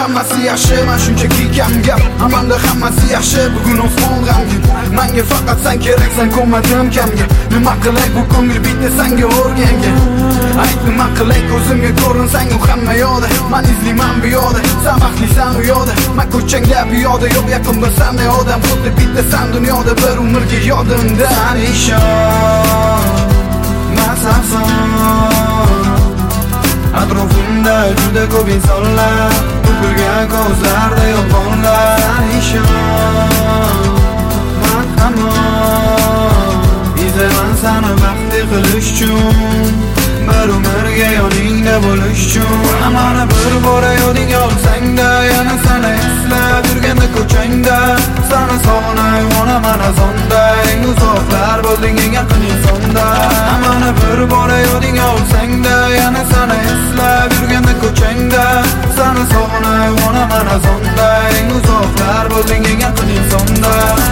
hammasi yaxshi, men shunchaki kamgap. Amanda hammasi yaxshi, bugun osmon g'amgin. Menga faqat sen keraksan, ko'madim kamga. Nima qilay bu ko'ngil bitdi senga o'rganga. Ayt nima qilay ko'zimga ko'rinsang u hamma yoda. Men izlayman bu yoda, sen baxtlisan u yoda. Men ko'changda bu yoda, yo'q yaqin bir senday odam. Xuddi bitta sen dunyoda bir umrga yodimda. Sen ishon, men sensan. Atrofimda juda ko'p insonlar, to'kilgan ko'zlarda yolg'onlar. Sen ishon, men hamon izlayman seni baxtli qilish uchun, bir umrga yoningda bo'lish uchun. Mana bir bora yodingga olsang-da, yana seni eslab yurganda ko'changda, seni sog'inay onaman azonda, eng uzoqlar bo'lding eng yaqin insonda. Mana bir bora yodingga olsang-da, yana seni eslab yurganda ko'changda, seni sog'inay onaman azonda, eng uzoqlar bo'lding eng yaqin insonda.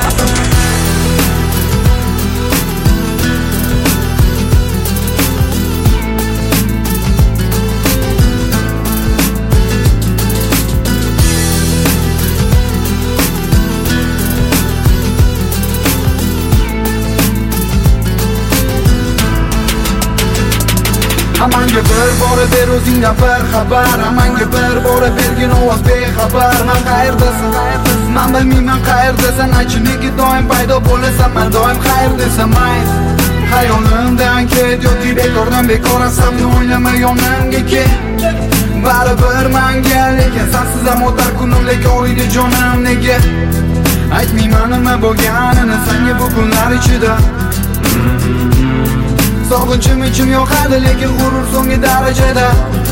Amanga bir bora ber o'zingdan bir xabar, amanga bir bora bergin ovoz bexabar. Men qayerdasan? Men bilmayman qayerdasan. Aychi nega doim paydo bo'lasan, men doim qayerdasam. Xayolimdan ket yoki bekordan bekorasam, o'ylama yonimga kel. Baribir menga lekin sensiz ham o'tar kunim, lekin o'ydi jonim nega? Aytmayman nima bo'lganini senga bu kunlar ichida. Sog'inchim ichim yoqadi, lekin g'urur so'nggi darajada.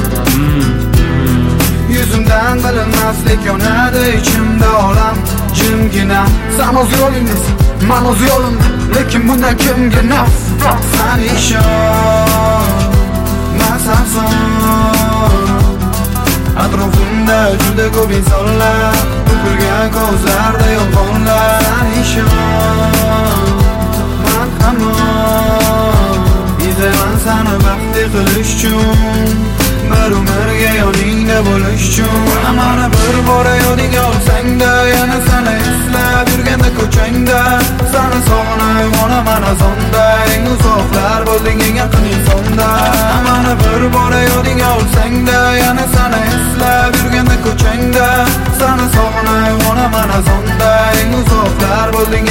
Yuzimdan bilinmaslik yonadi ichimda, olam jimgina. Sen o'z yo'lingdasan, men o'z yo'limda, lekin bundan kimga naf? Sen ishon, men sensan. Atrofimda juda ko'p insonlar, to'kilgan ko'zlarda yolg'onlar. Sen ishon, men hamon izlayman seni baxtli qilish uchun, bir umrga yoningda bo'lish uchun. Mana bir bora yodingga olsang-da, yana seni eslab yurganda ko'changda, seni sog'inay onaman azonda, eng uzoqlar bo'lding eng yaqin insonda. Mana bir bora yodingga olsang-da, yana seni eslab yurganda ko'changda, seni sog'inay onaman azonda, eng uzoqlar bo'lding